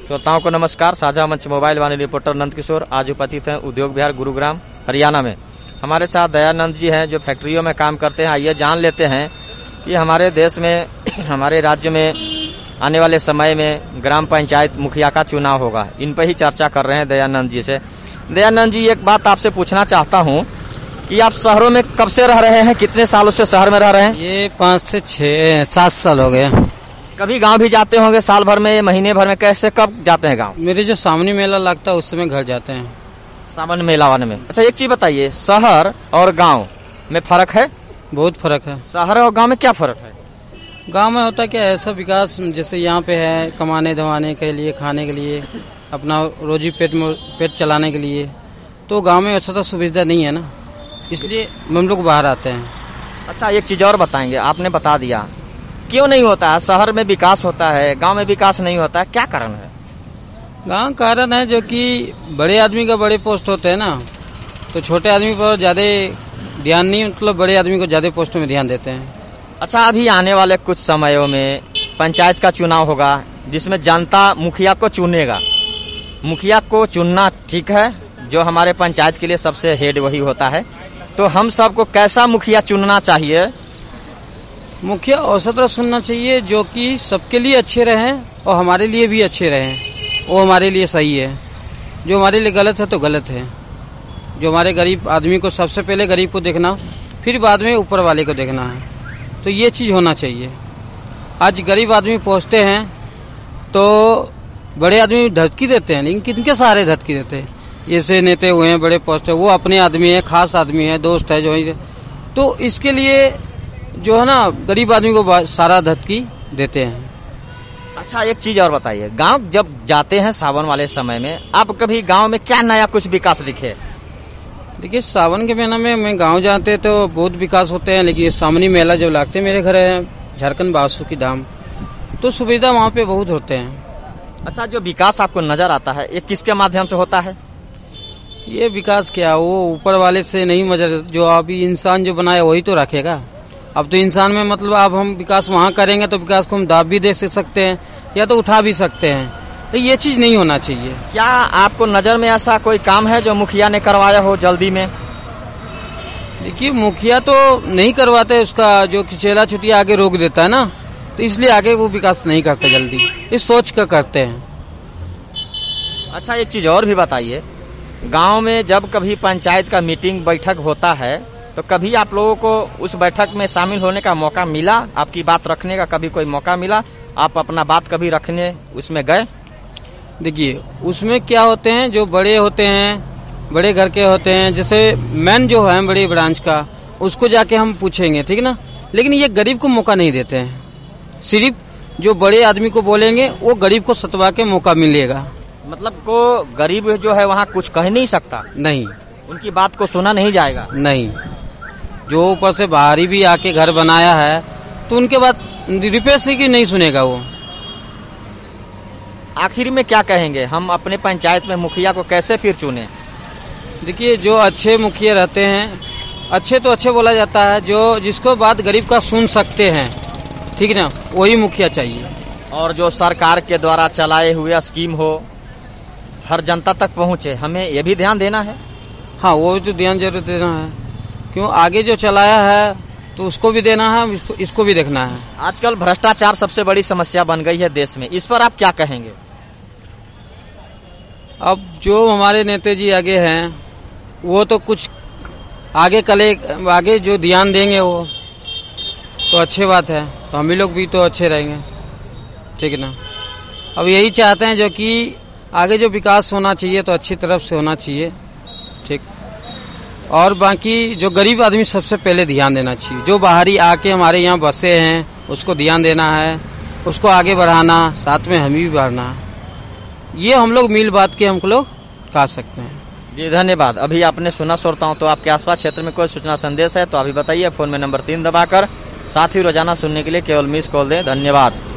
श्रोताओं को नमस्कार। साझा मंच मोबाइल वाणी रिपोर्टर नंद किशोर आज उपस्थित हैं उद्योग विहार गुरुग्राम हरियाणा में। हमारे साथ दयानंद जी हैं जो फैक्ट्रियों में काम करते हैं। आइए जान लेते हैं कि हमारे देश में हमारे राज्य में आने वाले समय में ग्राम पंचायत मुखिया का चुनाव होगा। इन पर ही चर्चा कर रहे हैं दयानंद जी से। दयानंद जी, एक बात आपसे पूछना चाहता हूँ कि आप शहरों में कब से रह रहे हैं, कितने सालों से शहर में रह रहे हैं? ये 5 से 7 साल हो गए। कभी गांव भी जाते होंगे साल भर में, महीने भर में, कैसे कब जाते हैं गांव? मेरे जो सामने मेला लगता है उस समय घर जाते हैं। सावन मेला वाले में। अच्छा, एक चीज बताइए, शहर और गांव में फर्क है? बहुत फर्क है। शहर और गांव में क्या फर्क है? गांव में होता क्या, ऐसा विकास जैसे यहाँ पे है कमाने धमाने के लिए, खाने के लिए, अपना रोजी पेट चलाने के लिए। तो गांव में ऐसा तो सुविधा नहीं है ना, इसलिए हम लोग बाहर आते हैं। अच्छा, एक चीज और बताएंगे, आपने बता दिया क्यों नहीं होता है? शहर में विकास होता है, गांव में विकास नहीं होता है, क्या कारण है? गांव कारण है जो कि बड़े आदमी का बड़े पोस्ट होते हैं ना, तो छोटे आदमी पर ज्यादा ध्यान नहीं, मतलब बड़े आदमी को ज्यादा पोस्ट में ध्यान देते हैं। अच्छा, अभी आने वाले कुछ समयों में पंचायत का चुनाव होगा जिसमें जनता मुखिया को चुनेगा। मुखिया को चुनना ठीक है, जो हमारे पंचायत के लिए सबसे हेड वही होता है। तो हम सबको कैसा मुखिया चुनना चाहिए? मुखिया औसत सुनना चाहिए जो कि सबके लिए अच्छे रहें और हमारे लिए भी अच्छे रहें। वो हमारे लिए सही है। जो हमारे लिए गलत है तो गलत है। जो हमारे गरीब आदमी को, सबसे पहले गरीब को देखना, फिर बाद में ऊपर वाले को देखना है। तो ये चीज होना चाहिए। आज गरीब आदमी पहुंचते हैं तो बड़े आदमी धमकी देते हैं, लेकिन किनके सहारे धमकी देते हैं? ऐसे नेता हुए हैं, बड़े पोस्ट है, वो अपने आदमी है, खास आदमी है, दोस्त है जो। तो इसके लिए जो है ना, गरीब आदमी को सारा धमकी देते हैं। अच्छा, एक चीज और बताइए, गांव जब जाते हैं सावन वाले समय में, आप कभी गांव में क्या नया कुछ विकास दिखे? देखिए, सावन के महीना में मैं गांव जाते तो बहुत विकास होते हैं, लेकिन सामनी मेला जब लगते मेरे घर है झारखंड बासुकी धाम, तो सुविधा वहाँ पे बहुत होते हैं। अच्छा, जो विकास आपको नजर आता है ये किसके माध्यम से होता है? ये विकास क्या, वो ऊपर वाले से नहीं मजा, जो अभी इंसान जो बनाया वही तो रखेगा। अब तो इंसान में मतलब अब हम विकास वहाँ करेंगे तो विकास को हम दाब भी दे सकते हैं या तो उठा भी सकते हैं। तो ये चीज नहीं होना चाहिए। क्या आपको नजर में ऐसा कोई काम है जो मुखिया ने करवाया हो जल्दी में? देखिए, मुखिया तो नहीं करवाते, उसका जो खिचेला छुट्टियां आगे रोक देता है ना, तो इसलिए आगे वो विकास नहीं करते जल्दी, इस सोच कर करते हैं। अच्छा, एक चीज और भी बताइए, गांव में जब कभी पंचायत का मीटिंग बैठक होता है तो कभी आप लोगों को उस बैठक में शामिल होने का मौका मिला? आपकी बात रखने का कभी कोई मौका मिला? आप अपना बात कभी रखने उसमें गए? देखिए, उसमें क्या होते हैं, जो बड़े होते हैं, बड़े घर के होते हैं, जैसे मैन जो है बड़े ब्रांच का, उसको जाके हम पूछेंगे, ठीक ना। लेकिन ये गरीब को मौका नहीं देते हैं। सिर्फ जो बड़े आदमी को बोलेंगे वो गरीब को सतवा के मौका मिलेगा। मतलब को गरीब जो है वहाँ कुछ कह नहीं सकता? नहीं, उनकी बात को सुना नहीं जाएगा? नहीं। जो ऊपर से बाहरी भी आके घर बनाया है तो उनके बाद रिपेयर से की नहीं सुनेगा वो। आखिर में क्या कहेंगे, हम अपने पंचायत में मुखिया को कैसे फिर चुने? देखिए, जो अच्छे मुखिया रहते हैं, अच्छे तो अच्छे बोला जाता है, जो जिसको बात गरीब का सुन सकते हैं, ठीक ना, वही मुखिया चाहिए। और जो सरकार के द्वारा चलाए हुए स्कीम हो हर जनता तक पहुँचे, हमें ये भी ध्यान देना है। हाँ, वो तो ध्यान जरूर देना है, क्यों आगे जो चलाया है तो उसको भी देना है, इसको भी देखना है। आजकल भ्रष्टाचार सबसे बड़ी समस्या बन गई है देश में, इस पर आप क्या कहेंगे? अब जो हमारे नेताजी आगे हैं वो तो कुछ आगे जो ध्यान देंगे वो तो अच्छी बात है, तो हम ही लोग भी तो अच्छे रहेंगे, ठीक है ना। अब यही चाहते हैं जो कि आगे जो विकास होना चाहिए तो अच्छी तरफ से होना चाहिए, ठीक। और बाकी जो गरीब आदमी सबसे पहले ध्यान देना चाहिए। जो बाहरी आके हमारे यहाँ बसे हैं उसको ध्यान देना है, उसको आगे बढ़ाना, साथ में हम भी बढ़ना। ये हम लोग मिल बात के हम लोग कह सकते हैं। जी, धन्यवाद। अभी आपने सुना श्रोताओं, तो आपके आसपास क्षेत्र में कोई सूचना संदेश है तो अभी बताइए। फोन में नंबर 3 दबाकर, साथ ही रोजाना सुनने के लिए केवल मिस कॉल दें। धन्यवाद।